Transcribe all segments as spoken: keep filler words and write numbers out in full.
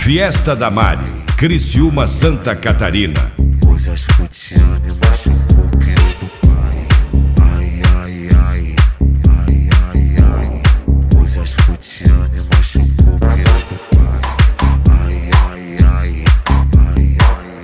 Fiesta da Mari, Criciúma, Santa Catarina. Hoje as Futiane machucou o pelo do pai. Ai, ai, ai, ai, ai, ai. Hoje as Futiane machucou o pelo do pai. Ai, ai, ai, ai, ai,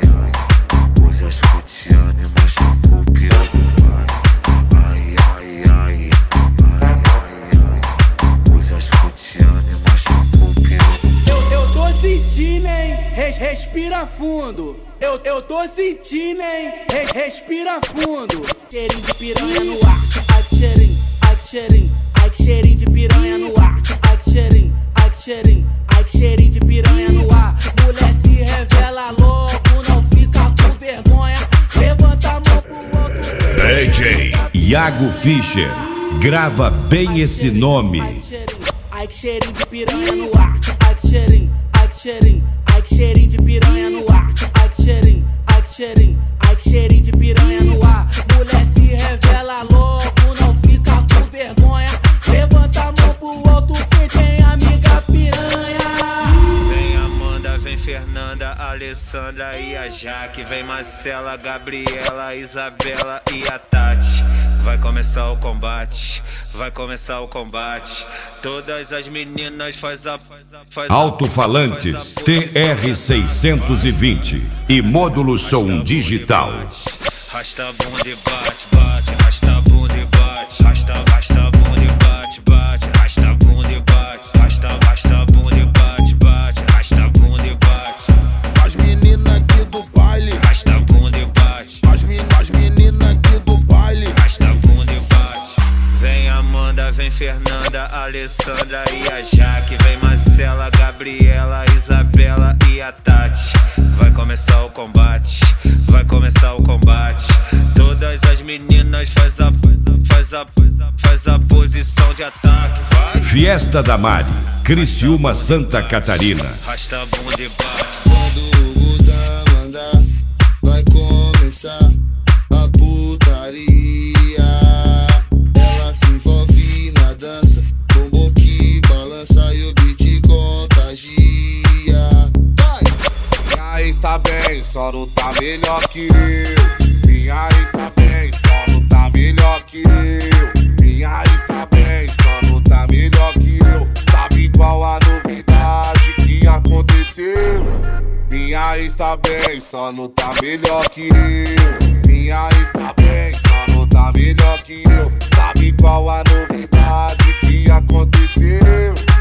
ai. Hoje as Futiane machucou o pelo do pai. Ai, ai, ai, ai, ai, ai. Hoje as Futiane machucou o pelo do pai. Eu, eu tô sentindo, hein? Res, respira fundo. Eu, eu tô sentindo, hein? Res, respira fundo. Cheirinho de piranha no ar. Ai que cheirinho, ai que cheirinho. Ai que cheirinho de piranha no ar. Ai que cheirinho, ai que cheirinho. Ai que cheirinho de piranha no ar. Mulher se revela logo, não fica com vergonha. Levanta a mão pro alto. D J Iago Fischer, grava bem esse nome. Ai que cheirinho de piranha no ar. Ai que cheirinho, ai que cheirinho. Ai que cheirinho de piranha no ar. Ai que cheirinho, ai que cheirinho. Ai que cheirinho de piranha no ar. Mulher se revela logo, não fica com vergonha. Levanta a mão pro alto quem tem amiga piranha. Vem Amanda, vem Fernanda, Alessandra e a Jaque. Vem Marcela, Gabriela, Isabela e a Tati. Vai começar o combate, vai começar o combate. Todas as meninas faz a... Faz a Alto-falantes T R seiscentos e vinte e módulo som digital. Rasta a bunda e bate, bate. Rasta a bunda e bate. Rasta, rasta a bunda e bate, bate. Rasta a bunda e bate. Rasta, rasta a bunda e bate, bate. Rasta a bunda e bate. As meninas aqui do baile, Rasta a bunda e bate. as, men as meninas aqui do baile. Rasta a bunda e bate. Vem Amanda, vem Fernanda, Alessandra e a Jaque. Vem Marcela, Gabriela, Isabela e a Tati. Vai começar o combate, vai começar o combate. Todas as meninas faz a, faz a, faz a posição de ataque. Vai. Fiesta da Mari, Criciúma, Santa Catarina. Rasta a bunda e bate. Quando o Gudam mandar, vai começar a putaria. Ela se envolve na dança, com boca que balança e o beat contagia. Vai! Minha ex tá bem, só não tá melhor que eu. Minha ex tá bem, só não tá melhor que eu. Minha ex tá bem, só não tá melhor que eu. Sabe qual a novidade que aconteceu? Minha ex tá bem, só não tá melhor que eu. Minha ex tá bem, só não tá melhor que eu. Sabe qual a novidade que aconteceu?